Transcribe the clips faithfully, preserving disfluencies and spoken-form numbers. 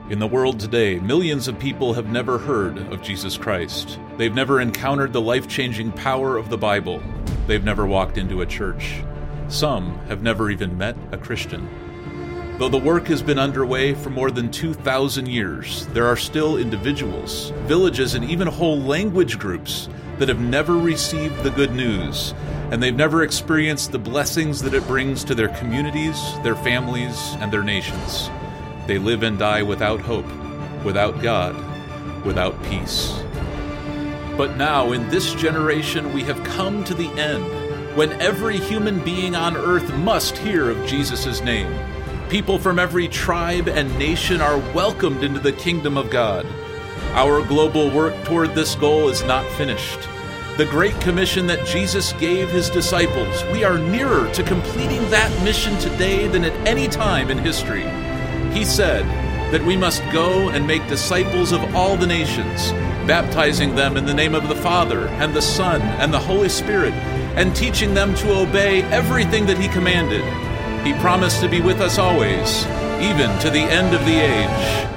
In the world today, millions of people have never heard of Jesus Christ. They've never encountered the life-changing power of the Bible. They've never walked into a church. Some have never even met a Christian. Though the work has been underway for more than two thousand years, there are still individuals, villages, and even whole language groups that have never received the good news, and they've never experienced the blessings that it brings to their communities, their families, and their nations. They live and die without hope, without God, without peace. But now, in this generation, we have come to the end, when every human being on earth must hear of Jesus' name. People from every tribe and nation are welcomed into the kingdom of God. Our global work toward this goal is not finished. The Great Commission that Jesus gave his disciples, we are nearer to completing that mission today than at any time in history. He said that we must go and make disciples of all the nations, baptizing them in the name of the Father and the Son and the Holy Spirit, and teaching them to obey everything that he commanded. He promised to be with us always, even to the end of the age.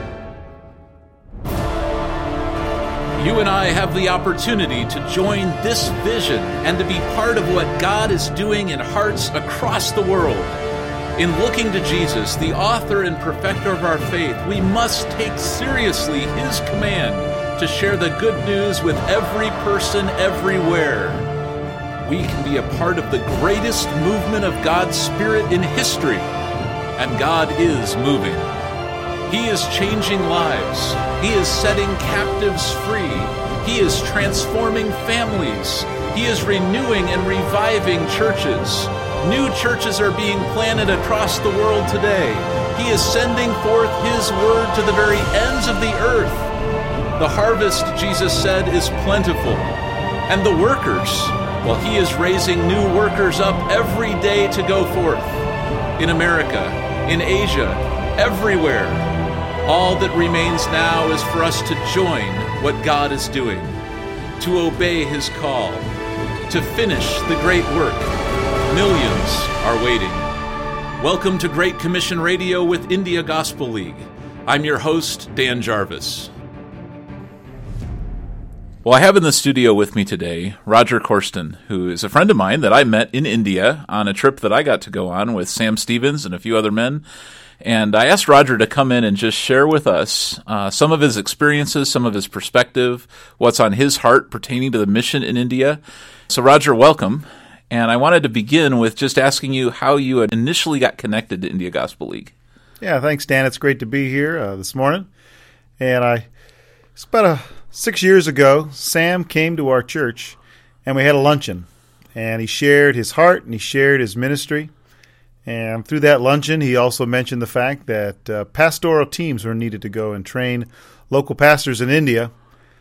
You and I have the opportunity to join this vision and to be part of what God is doing in hearts across the world. In looking to Jesus, the author and perfecter of our faith, we must take seriously his command to share the good news with every person everywhere. We can be a part of the greatest movement of God's Spirit in history, and God is moving. He is changing lives. He is setting captives free. He is transforming families. He is renewing and reviving churches. New churches are being planted across the world today. He is sending forth his word to the very ends of the earth. The harvest, Jesus said, is plentiful, and the workers, well, he is raising new workers up every day to go forth. In America, in Asia, everywhere. All that remains now is for us to join what God is doing, to obey his call, to finish the great work. Millions are waiting. Welcome to Great Commission Radio with India Gospel League. I'm your host, Dan Jarvis. Well, I have in the studio with me today Roger Corsten, who is a friend of mine that I met in India on a trip that I got to go on with Sam Stevens and a few other men. And I asked Roger to come in and just share with us uh, some of his experiences, some of his perspective, what's on his heart pertaining to the mission in India. So, Roger, welcome. And I wanted to begin with just asking you how you had initially got connected to India Gospel League. Yeah, thanks, Dan. It's great to be here uh, this morning. And I, it's about a, six years ago, Sam came to our church, and we had a luncheon. And he shared his heart, and he shared his ministry. And through that luncheon, he also mentioned the fact that uh, pastoral teams were needed to go and train local pastors in India.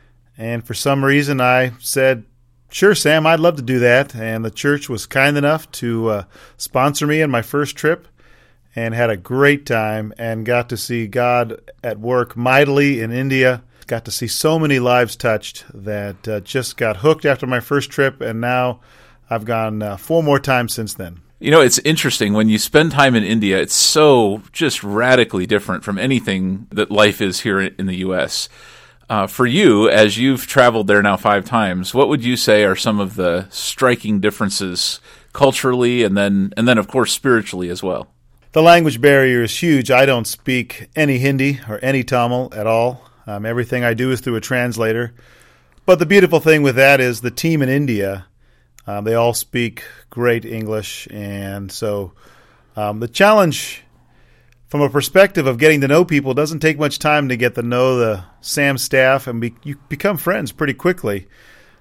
And for some reason, I said, sure, Sam, I'd love to do that. And the church was kind enough to uh, sponsor me in my first trip, and had a great time and got to see God at work mightily in India. Got to see so many lives touched that uh, just got hooked after my first trip, and now I've gone uh, four more times since then. You know, it's interesting. When you spend time in India, it's so just radically different from anything that life is here in the U S Uh, for you, as you've traveled there now five times, what would you say are some of the striking differences culturally and then, and then of course, spiritually as well? The language barrier is huge. I don't speak any Hindi or any Tamil at all. Um, everything I do is through a translator. But the beautiful thing with that is the team in India, um, they all speak great English. And so um, the challenge from a perspective of getting to know people, doesn't take much time to get to know the Sam staff, and be, you become friends pretty quickly.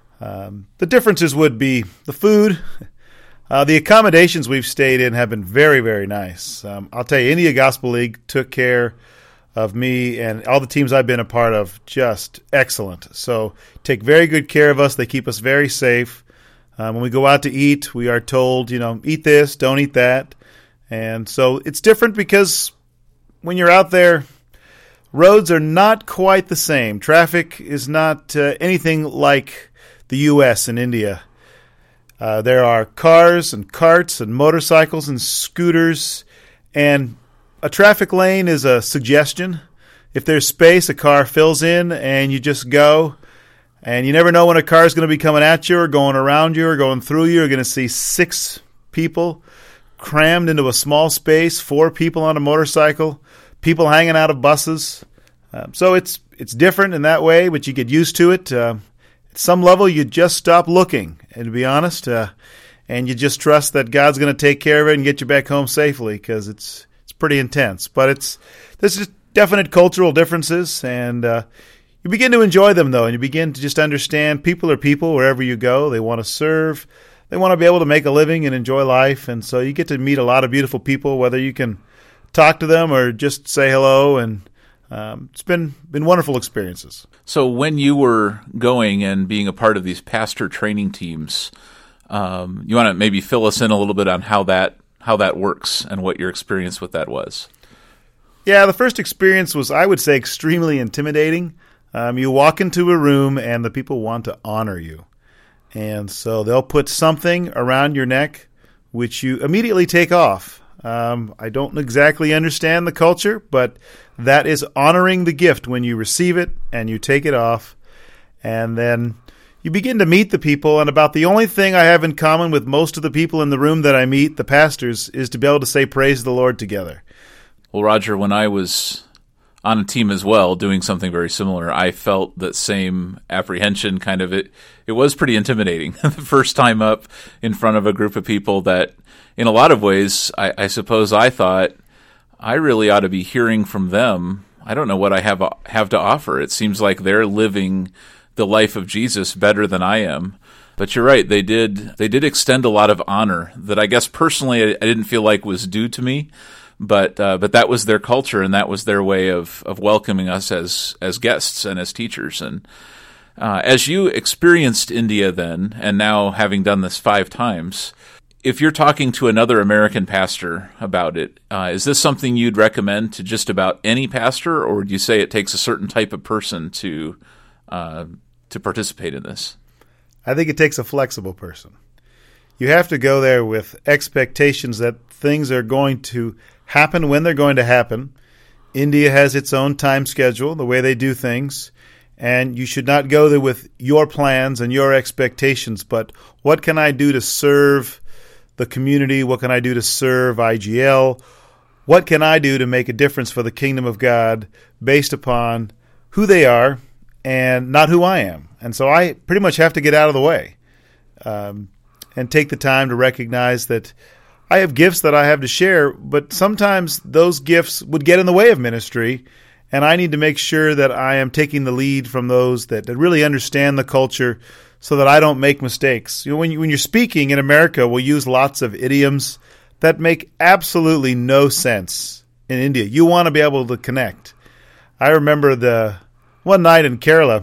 Um, the differences would be the food. Uh, the accommodations we've stayed in have been very, very nice. Um, I'll tell you, India Gospel League took care of me and all the teams I've been a part of, just excellent. So take very good care of us. They keep us very safe. Um, when we go out to eat, we are told, you know, eat this, don't eat that. And so it's different because when you're out there, roads are not quite the same. Traffic is not uh, anything like the U S and India. Uh, there are cars and carts and motorcycles and scooters, and a traffic lane is a suggestion. if there's space, a car fills in and you just go. And you never know when a car is going to be coming at you or going around you or going through you. You're going to see six people crammed into a small space, four people on a motorcycle, people hanging out of buses. Um, so it's it's different in that way, but you get used to it. Uh, at some level, you just stop looking, and to be honest, uh, and you just trust that God's going to take care of it and get you back home safely, because it's it's pretty intense. But it's there's just definite cultural differences, and uh, you begin to enjoy them, though, and you begin to just understand people are people wherever you go. They want to serve. They want to be able to make a living and enjoy life, and so you get to meet a lot of beautiful people, whether you can talk to them or just say hello, and um, it's been been wonderful experiences. So when you were going and being a part of these pastor training teams, um, you want to maybe fill us in a little bit on how that how that works and what your experience with that was? Yeah, the first experience was, I would say, extremely intimidating. Um, you walk into a room and the people want to honor you. And so they'll put something around your neck, which you immediately take off. Um, I don't exactly understand the culture, but that is honoring the gift when you receive it and you take it off. And then you begin to meet the people. And about the only thing I have in common with most of the people in the room that I meet, the pastors, is to be able to say praise the Lord together. Well, Roger, when I was on a team as well, doing something very similar, I felt that same apprehension. Kind of it. It was pretty intimidating the first time up in front of a group of people that, in a lot of ways, I, I suppose I thought I really ought to be hearing from them. I don't know what I have have to offer. It seems like they're living the life of Jesus better than I am. But you're right; they did they did extend a lot of honor that I guess personally I, I didn't feel like was due to me. But uh, but that was their culture, and that was their way of, of welcoming us as as guests and as teachers. And uh, as you experienced India then, and now having done this five times, if you're talking to another American pastor about it, uh, is this something you'd recommend to just about any pastor, or would you say it takes a certain type of person to uh, to participate in this? I think it takes a flexible person. You have to go there with expectations that things are going to happen when they're going to happen. India has its own time schedule, the way they do things, and you should not go there with your plans and your expectations, but what can I do to serve the community? What can I do to serve I G L? What can I do to make a difference for the kingdom of God based upon who they are and not who I am? And so I pretty much have to get out of the way um, and take the time to recognize that I have gifts that I have to share, but sometimes those gifts would get in the way of ministry, and I need to make sure that I am taking the lead from those that, that really understand the culture so that I don't make mistakes. You know, when, you, when you're speaking in America, we'll use lots of idioms that make absolutely no sense in India. You want to be able to connect. I remember the one night in Kerala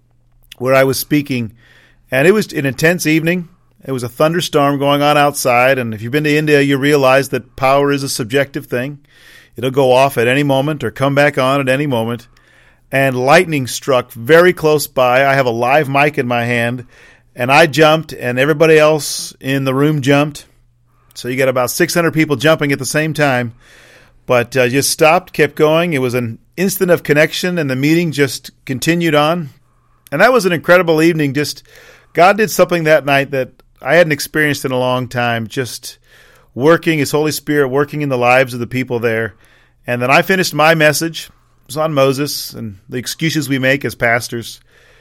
where I was speaking, and it was an intense evening. It was a thunderstorm going on outside, and if you've been to India, you realize that power is a subjective thing. It'll go off at any moment or come back on at any moment. And lightning struck very close by. I have a live mic in my hand, and I jumped, and everybody else in the room jumped. So you got about six hundred people jumping at the same time. But uh, just stopped, kept going. It was an instant of connection, and the meeting just continued on. And that was an incredible evening. Just God did something that night that I hadn't experienced in a long time, just working, His Holy Spirit working in the lives of the people there. And then I finished my message. It was on Moses and the excuses we make as pastors.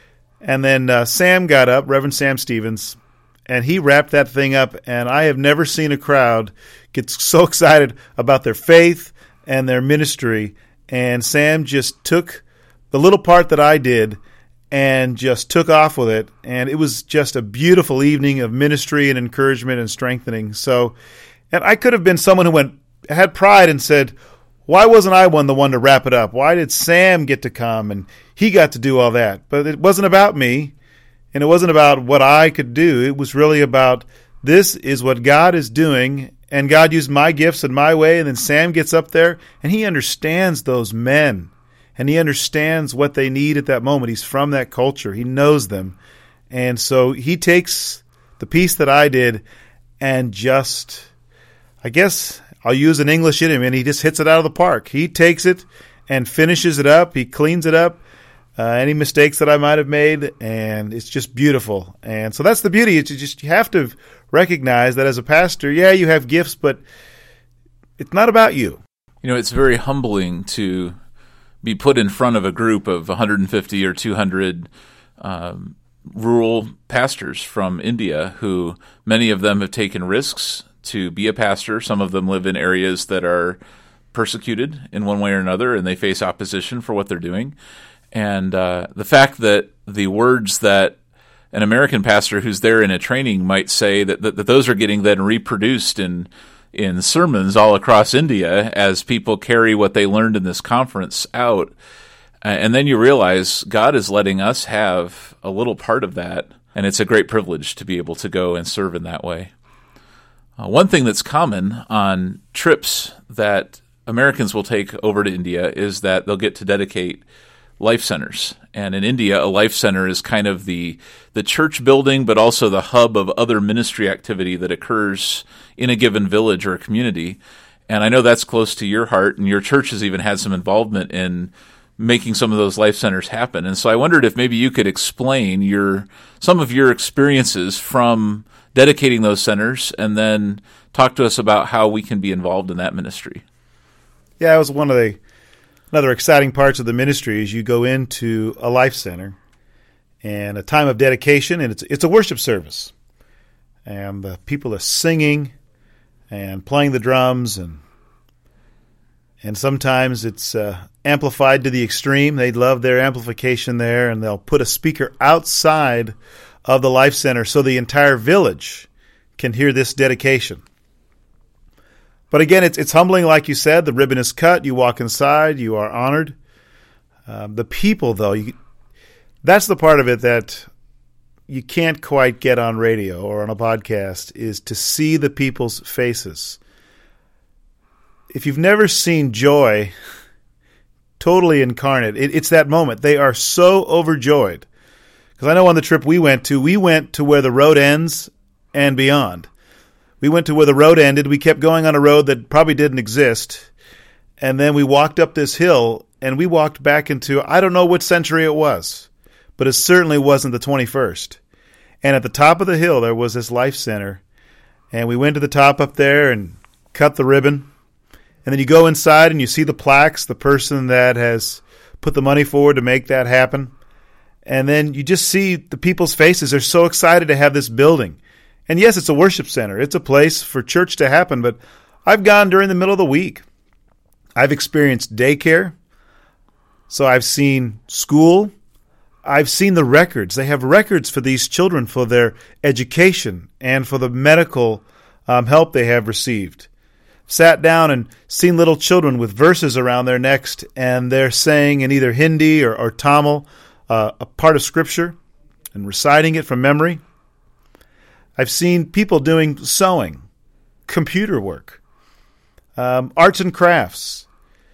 And then uh, Sam got up, Reverend Sam Stevens, and he wrapped that thing up. And I have never seen a crowd get so excited about their faith and their ministry. And Sam just took the little part that I did and just took off with it. And it was just a beautiful evening of ministry and encouragement and strengthening. So, and I could have been someone who went had pride and said, why wasn't I one the one to wrap it up? Why did Sam get to come and he got to do all that? But it wasn't about me, and it wasn't about what I could do. It was really about this is what God is doing, and God used my gifts in my way, and then Sam gets up there, and he understands those men. And he understands what they need at that moment. He's from that culture. He knows them. And so he takes the piece that I did and just, I guess I'll use an English idiom, and he just hits it out of the park. He takes it and finishes it up. He cleans it up, uh, any mistakes that I might have made, and it's just beautiful. And so that's the beauty. It's just you have to recognize that as a pastor, yeah, you have gifts, but it's not about you. You know, it's very humbling to be put in front of a group of one hundred fifty or two hundred um, rural pastors from India who, many of them have taken risks to be a pastor. Some of them live in areas that are persecuted in one way or another, and they face opposition for what they're doing. And uh, the fact that the words that an American pastor who's there in a training might say, that, that, that those are getting then reproduced in in sermons all across India as people carry what they learned in this conference out. And then you realize God is letting us have a little part of that, and it's a great privilege to be able to go and serve in that way. Uh, one thing that's common on trips that Americans will take over to India is that they'll get to dedicate life centers. And in India, a life center is kind of the the church building, but also the hub of other ministry activity that occurs in a given village or a community. And I know that's close to your heart, and your church has even had some involvement in making some of those life centers happen. And so I wondered if maybe you could explain your some of your experiences from dedicating those centers, and then talk to us about how we can be involved in that ministry. Yeah, it was one of the Another exciting parts of the ministry is you go into a life center and a time of dedication, and it's it's a worship service. And the people are singing and playing the drums, and and sometimes it's uh, amplified to the extreme. They love their amplification there, and they'll put a speaker outside of the life center so the entire village can hear this dedication. But again, it's it's humbling, like you said. The ribbon is cut. You walk inside. You are honored. Um, the people, though, you, that's the part of it that you can't quite get on radio or on a podcast, is to see the people's faces. If you've never seen joy totally incarnate, it, it's that moment. They are so overjoyed. Because I know on the trip we went to, we went to where the road ends and beyond. We went to where the road ended. We kept going on a road that probably didn't exist. And then we walked up this hill, and we walked back into, I don't know what century it was, but it certainly wasn't the twenty-first. And at the top of the hill, there was this life center. And we went to the top up there and cut the ribbon. And then you go inside and you see the plaques, the person that has put the money forward to make that happen. And then you just see the people's faces. They're so excited to have this building. And yes, it's a worship center. It's a place for church to happen, but I've gone during the middle of the week. I've experienced daycare. So I've seen school. I've seen the records. They have records for these children for their education and for the medical um, help they have received. Sat down and seen little children with verses around their necks, and they're saying in either Hindi or, or Tamil uh, a part of Scripture and reciting it from memory. I've seen people doing sewing, computer work, um, arts and crafts.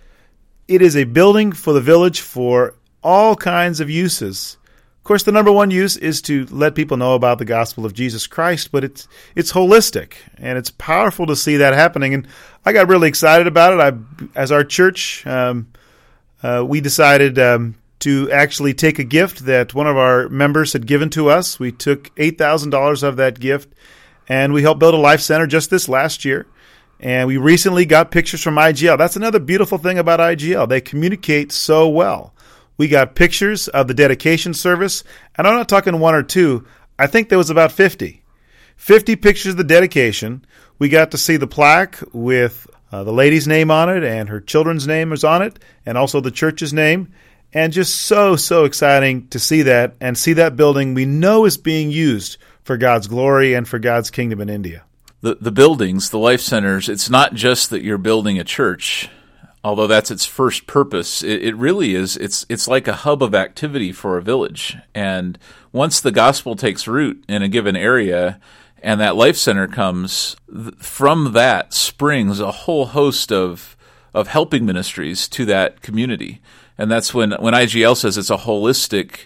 It is a building for the village for all kinds of uses. Of course, the number one use is to let people know about the gospel of Jesus Christ, but it's it's holistic, and it's powerful to see that happening. And I got really excited about it. I, as our church, um, uh, we decided um, to actually take a gift that one of our members had given to us. We took eight thousand dollars of that gift, and we helped build a life center just this last year. And we recently got pictures from I G L. That's another beautiful thing about I G L. They communicate so well. We got pictures of the dedication service, and I'm not talking one or two. I think there was about fifty. fifty pictures of the dedication. We got to see the plaque with uh, the lady's name on it, and her children's name is on it, and also the church's name. And just so, so exciting to see that, and see that building we know is being used for God's glory and for God's kingdom in India. The the buildings, the life centers, it's not just that you're building a church, although that's its first purpose. It, it really is, it's it's like a hub of activity for a village. And once the gospel takes root in a given area, and that life center comes, th- from that springs a whole host of of helping ministries to that community. And that's when, when I G L says it's a holistic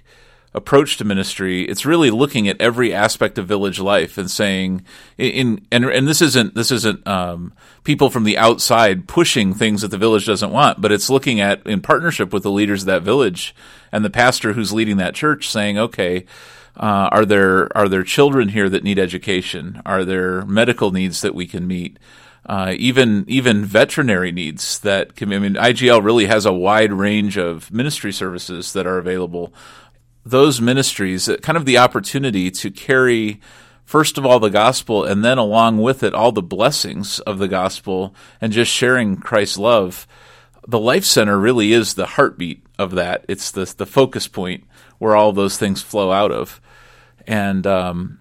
approach to ministry, it's really looking at every aspect of village life and saying, in and and this isn't this isn't um, people from the outside pushing things that the village doesn't want, but it's looking at, in partnership with the leaders of that village and the pastor who's leading that church, saying, okay, uh, are there are there children here that need education? Are there medical needs that we can meet? Uh, even even veterinary needs that can. I mean, I G L really has a wide range of ministry services that are available. Those ministries, kind of the opportunity to carry, first of all, the gospel, and then along with it, all the blessings of the gospel, and just sharing Christ's love. The Life Center really is the heartbeat of that. It's the the focus point where all those things flow out of. And um,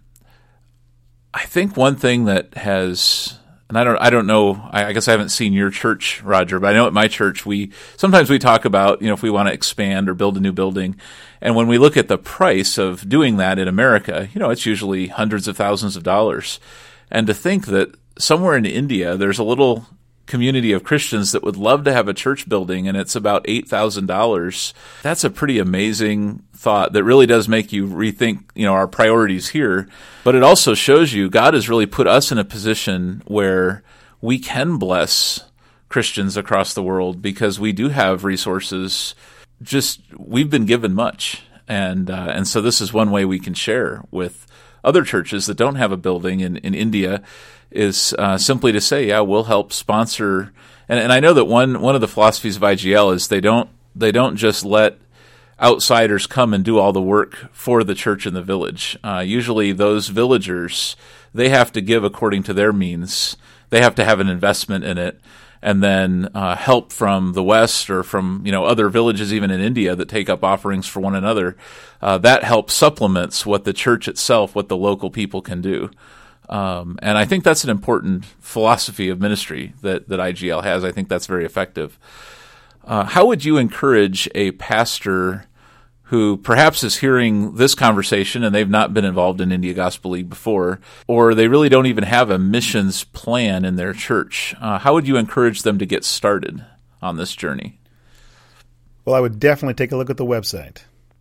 I think one thing that has, and I don't, I don't know. I, I guess I haven't seen your church, Roger, but I know at my church we sometimes we talk about, you know, if we want to expand or build a new building. And when we look at the price of doing that in America, you know, it's usually hundreds of thousands of dollars. And to think that somewhere in India, there's a little community of Christians that would love to have a church building, and it's about eight thousand dollars. That's a pretty amazing thought that really does make you rethink, you know, our priorities here. But it also shows you God has really put us in a position where we can bless Christians across the world because we do have resources. Just we've been given much, and uh, and so this is one way we can share with other churches that don't have a building in, in India, is uh, simply to say, yeah, we'll help sponsor. And, and I know that one one of the philosophies of I G L is they don't they don't just let outsiders come and do all the work for the church in the village. Uh, usually, those villagers, they have to give according to their means. They have to have an investment in it. And then uh, help from the West or from, you know, other villages even in India that take up offerings for one another. Uh, that helps supplements what the church itself, what the local people can do. Um, and I think that's an important philosophy of ministry that, that I G L has. I think that's very effective. Uh, how would you encourage a pastor who perhaps is hearing this conversation and they've not been involved in India Gospel League before, or they really don't even have a missions plan in their church? Uh, how would you encourage them to get started on this journey? Well, I would definitely take a look at the website.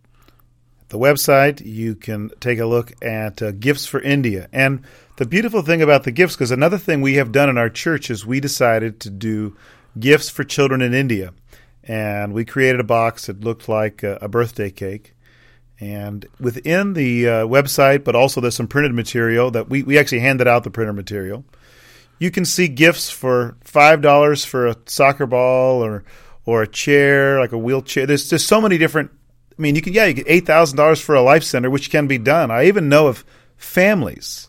The website, you can take a look at uh, Gifts for India. And the beautiful thing about the gifts, because another thing we have done in our church is we decided to do gifts for children in India. And we created a box that looked like a, a birthday cake. And within the uh, website, but also there's some printed material that we, we actually handed out the printed material. You can see gifts for five dollars for a soccer ball or or a chair, like a wheelchair. There's just so many different. I mean, you can yeah, you get eight thousand dollars for a life center, which can be done. I even know of families.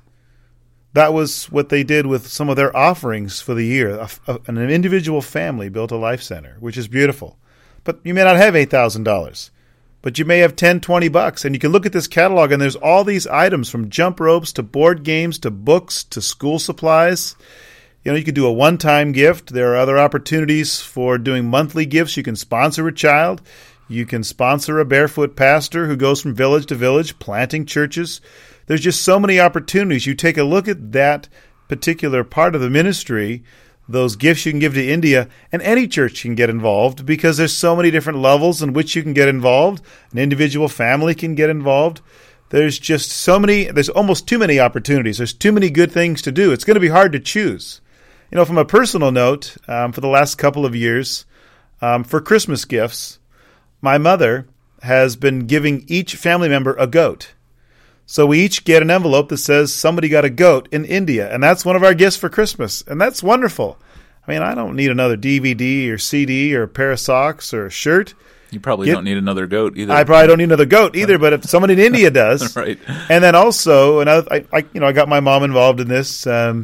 That was what they did with some of their offerings for the year. A, a, an individual family built a life center, which is beautiful. But you may not have eight thousand dollars. But you may have ten, twenty bucks. And you can look at this catalog, and there's all these items from jump ropes to board games to books to school supplies. You know, you could do a one-time gift. There are other opportunities for doing monthly gifts. You can sponsor a child. You can sponsor a barefoot pastor who goes from village to village, planting churches. There's just so many opportunities. You take a look at that particular part of the ministry, those gifts you can give to India, and any church can get involved because there's so many different levels in which you can get involved. An individual family can get involved. There's just so many, there's almost too many opportunities. There's too many good things to do. It's going to be hard to choose. You know, from a personal note, um, for the last couple of years, um, for Christmas gifts, my mother has been giving each family member a goat. So we each get an envelope that says somebody got a goat in India, and that's one of our gifts for Christmas, and that's wonderful. I mean, I don't need another D V D or C D or a pair of socks or a shirt. You probably get, don't need another goat either. I probably don't need another goat either, but if somebody in India does. Right. And then also, another, I, I, you know, I got my mom involved in this. Um,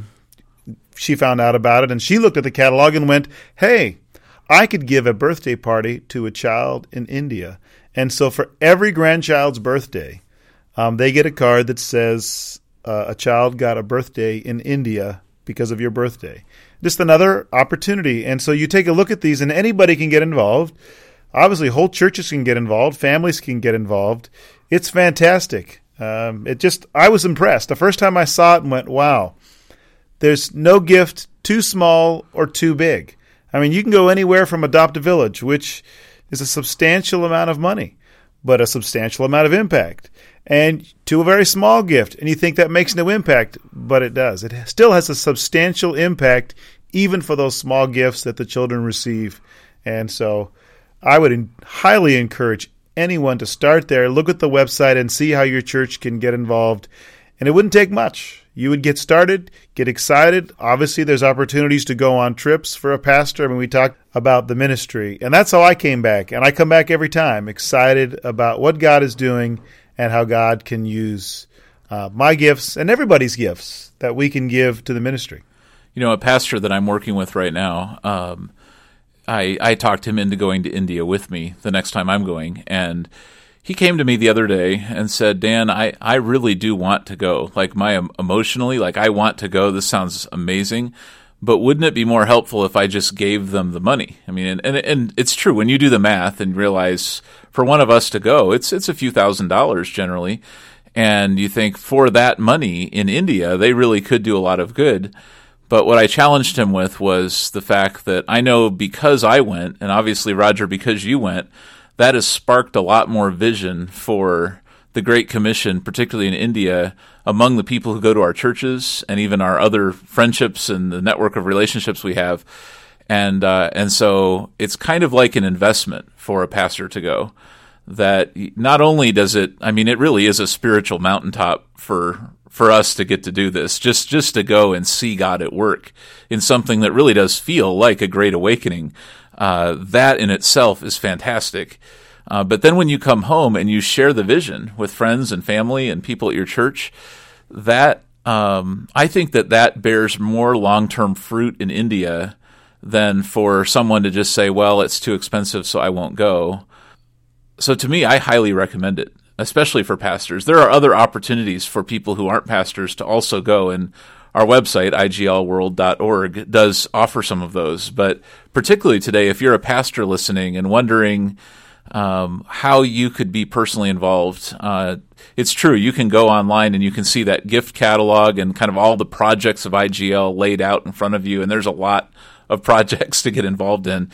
she found out about it, and she looked at the catalog and went, hey, I could give a birthday party to a child in India. And so for every grandchild's birthday, Um, they get a card that says uh, a child got a birthday in India because of your birthday. Just another opportunity. And so you take a look at these, and anybody can get involved. Obviously, whole churches can get involved. Families can get involved. It's fantastic. Um, it just, I was impressed. The first time I saw it and went, wow, there's no gift too small or too big. I mean, you can go anywhere from Adopt a Village, which is a substantial amount of money. but a substantial amount of impact. And to a very small gift, and you think that makes no impact, but it does. It still has a substantial impact, even for those small gifts that the children receive. And so I would in- highly encourage anyone to start there, look at the website, and see how your church can get involved. And it wouldn't take much. You would get started, get excited. Obviously, there's opportunities to go on trips for a pastor. I mean, we talked about the ministry, and that's how I came back. And I come back every time, excited about what God is doing and how God can use uh, my gifts and everybody's gifts that we can give to the ministry. You know, a pastor that I'm working with right now, um, I, I talked him into going to India with me the next time I'm going, and he came to me the other day and said, Dan, I, I really do want to go. Like my emotionally, like I want to go. This sounds amazing, but wouldn't it be more helpful if I just gave them the money? I mean, and, and, and it's true when you do the math and realize for one of us to go, it's it's a few thousand dollars generally, and you think for that money in India, they really could do a lot of good. But what I challenged him with was the fact that I know because I went, and obviously Roger, because you went, that has sparked a lot more vision for the Great Commission, particularly in India, among the people who go to our churches and even our other friendships and the network of relationships we have. And uh, and so it's kind of like an investment for a pastor to go. That not only does it, I mean, it really is a spiritual mountaintop for for us to get to do this, just just to go and see God at work in something that really does feel like a great awakening. Uh, that in itself is fantastic. Uh, but then when you come home and you share the vision with friends and family and people at your church, that um, I think that that bears more long-term fruit in India than for someone to just say, well, it's too expensive, so I won't go. So to me, I highly recommend it, especially for pastors. There are other opportunities for people who aren't pastors to also go, and our website, I G L world dot org, does offer some of those. But particularly today, if you're a pastor listening and wondering um, how you could be personally involved, uh, it's true. You can go online and you can see that gift catalog and kind of all the projects of I G L laid out in front of you, and there's a lot of projects to get involved in.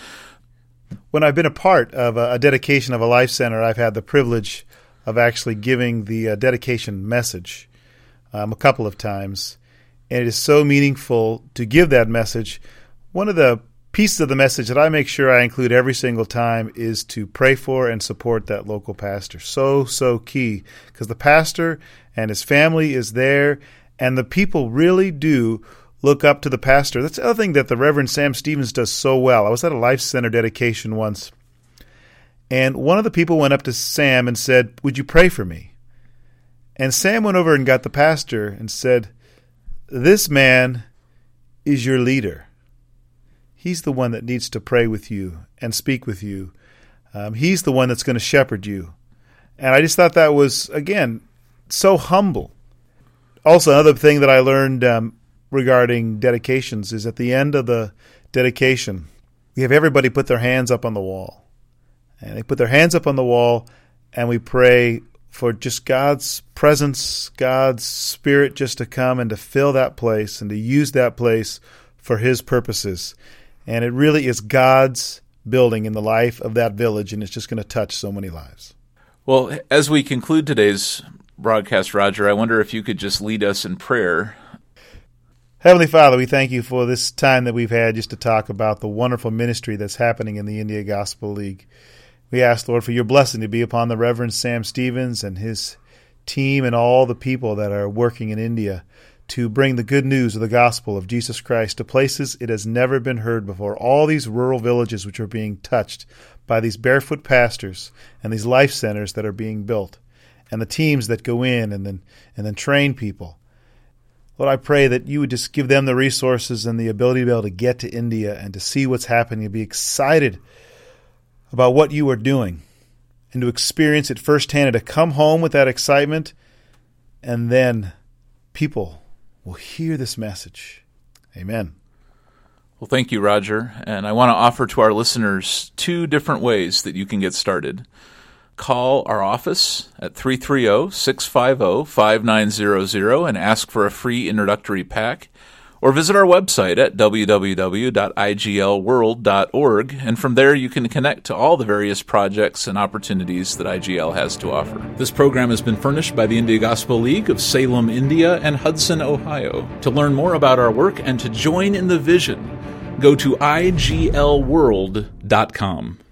When I've been a part of a, a dedication of a life center, I've had the privilege of actually giving the uh, dedication message um, a couple of times. And it is so meaningful to give that message. One of the pieces of the message that I make sure I include every single time is to pray for and support that local pastor. So, so key, because the pastor and his family is there, and the people really do look up to the pastor. That's the other thing that the Reverend Sam Stevens does so well. I was at a Life Center dedication once, and one of the people went up to Sam and said, "Would you pray for me?" And Sam went over and got the pastor and said, "This man is your leader. He's the one that needs to pray with you and speak with you. Um, he's the one that's going to shepherd you." And I just thought that was, again, so humble. Also, another thing that I learned um, regarding dedications is at the end of the dedication, we have everybody put their hands up on the wall. And they put their hands up on the wall, and we pray for just God's presence, God's Spirit just to come and to fill that place and to use that place for His purposes. And it really is God's building in the life of that village, and it's just going to touch so many lives. Well, as we conclude today's broadcast, Roger, I wonder if you could just lead us in prayer. Heavenly Father, we thank you for this time that we've had just to talk about the wonderful ministry that's happening in the India Gospel League. We ask, Lord, for your blessing to be upon the Reverend Sam Stevens and his team and all the people that are working in India to bring the good news of the gospel of Jesus Christ to places it has never been heard before. All these rural villages which are being touched by these barefoot pastors and these life centers that are being built, and the teams that go in and then and then train people. Lord, I pray that you would just give them the resources and the ability to be able to get to India and to see what's happening and be excited about what you are doing and to experience it firsthand and to come home with that excitement, and then people will hear this message. Amen. Well, thank you, Roger. And I want to offer to our listeners two different ways that you can get started. Call our office at three three zero, six five zero, five nine zero zero and ask for a free introductory pack. Or visit our website at w w w dot i g l world dot org, and from there you can connect to all the various projects and opportunities that I G L has to offer. This program has been furnished by the India Gospel League of Salem, India, and Hudson, Ohio. To learn more about our work and to join in the vision, go to i g l world dot com.